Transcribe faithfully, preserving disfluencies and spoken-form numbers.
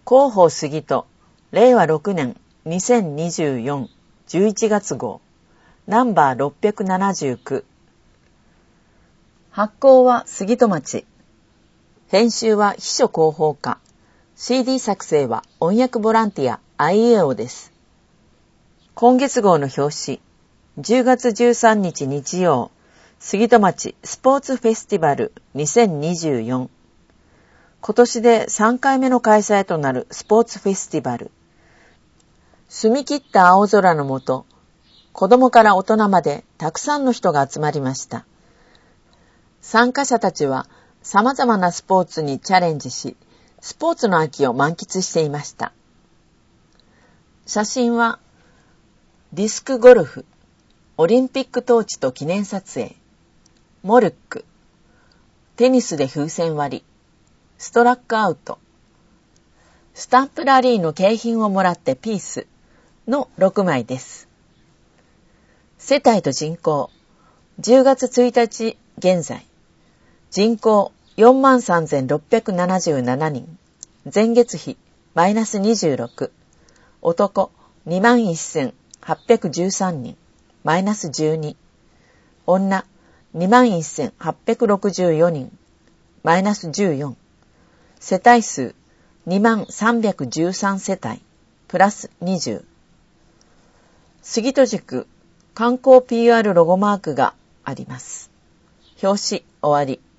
広報杉戸れいわろくねんにせんにじゅうよんじゅういちがつ号ナンバーろっぴゃくななじゅうきゅう。発行は杉戸町。編集は秘書広報課。シーディー 作成は音訳ボランティア アイエーオー です。今月号の表紙。じゅうがつじゅうさんにち日曜、杉戸町スポーツフェスティバルにせんにじゅうよん。今年でさんかいめの開催となるスポーツフェスティバル。澄み切った青空の下、子供から大人までたくさんの人が集まりました。参加者たちは様々なスポーツにチャレンジし、スポーツの秋を満喫していました。写真はディスクゴルフ、オリンピックトーチと記念撮影、モルック、テニスで風船割り、ストラックアウト、スタンプラリーの景品をもらってピースのろくまいです。世帯と人口、じゅうがつついたち現在、人口 よんまんさんぜんろっぴゃくななじゅうななにん、前月比マイナスにじゅうろく、男 にまんせんはっぴゃくじゅうさんにん、マイナスじゅうに、女 にまんせんはっぴゃくろくじゅうよにん、マイナスじゅうよん、世帯数にまんさんびゃくじゅうさん世帯、プラスにじゅう。杉戸塾観光 ピーアール ロゴマークがあります。表紙終わり。